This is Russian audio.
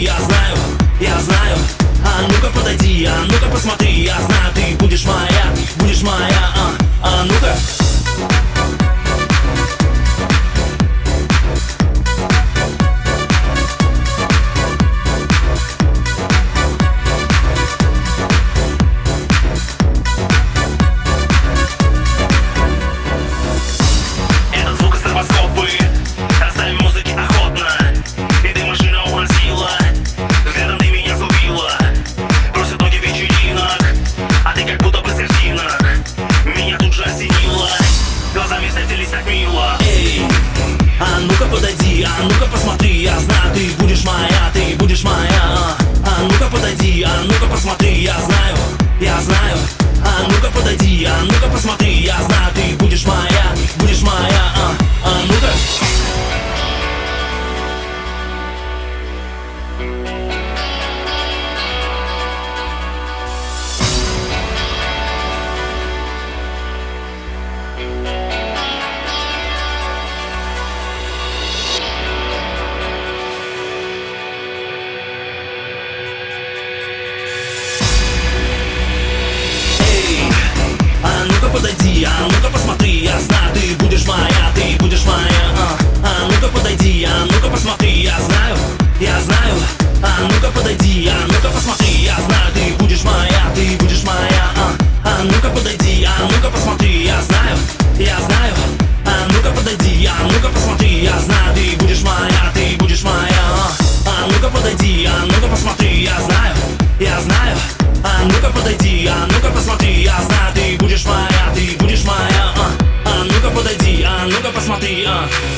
я знаю. А ну-ка подойди, а ну-ка посмотри, я знаю, ты будешь моя, а ну-ка. А ну-ка подойди, а ну-ка посмотри, я знаю, ты будешь моя, а ну-ка подойди, а ну-ка посмотри, я знаю. А ну-ка подойди, а ну-ка посмотри, я знаю, ты будешь моя, а ну-ка. Подойди, а ну-ка посмотри, я знаю, ты будешь моя, а ну-ка подойди, а ну-ка посмотри, я знаю. А ну-ка подойди, а ну-ка посмотри, я знаю, ты будешь моя, а ну-ка подойди, а ну-ка посмотри, я знаю. А ну-ка подойди, а ну-ка посмотри, я знаю, ты будешь моя, а ну-ка подойди, а ну-ка посмотри, я знаю. А ну-ка подойди, а ну-ка посмотри, я знаю, ты будешь моя, а ну-ка подойди, а ну-ка посмотри,